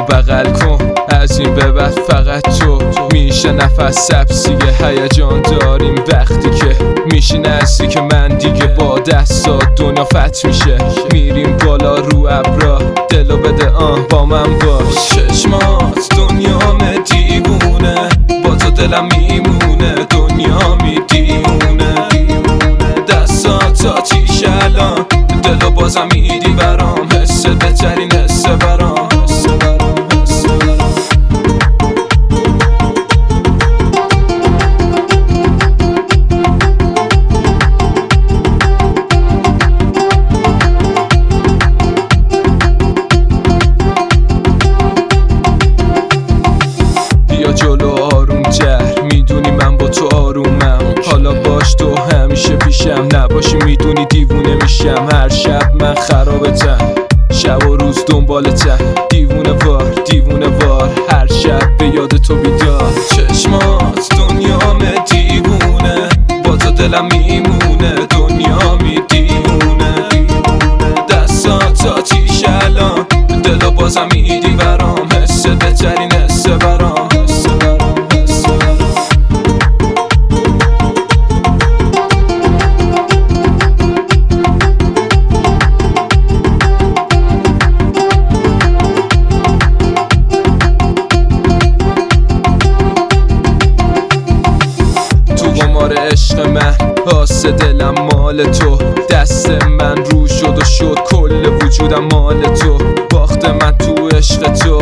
بغل کن، از این به بعد فقط تو میشه نفس سبزیه. هیجان داریم وقتی که میشی نزدیک من دیگه، با دستات دنیا فتح میشه. میریم بالا رو ابرا، دلو بده با من باش. چشمات دنیام دیوونه، با تو دلم میمونه، دنیا میدیونه. دستات تا چیش الان، دلو بازم میدی برام، حس بهترین حس برام. جلو آروم جهر، میدونی من با تو آرومم. حالا باش تو همیشه پیشم، نباشی میدونی دیوونه میشم. هر شب من خرابتم، شب و روز دنبالتم. دیوونه وار هر شب به یاد تو بیدار. چشمات دنیام دیوونه، با تو دلم میمونه، دنیا میدیونه. دستات تا چیش الان، دلو بازم میدی برام، حس بهترین حس برام. عشق من آسه دلم مال تو، دست من رو شد و شد، کل وجودم مال تو. باخت من تو عشق تو،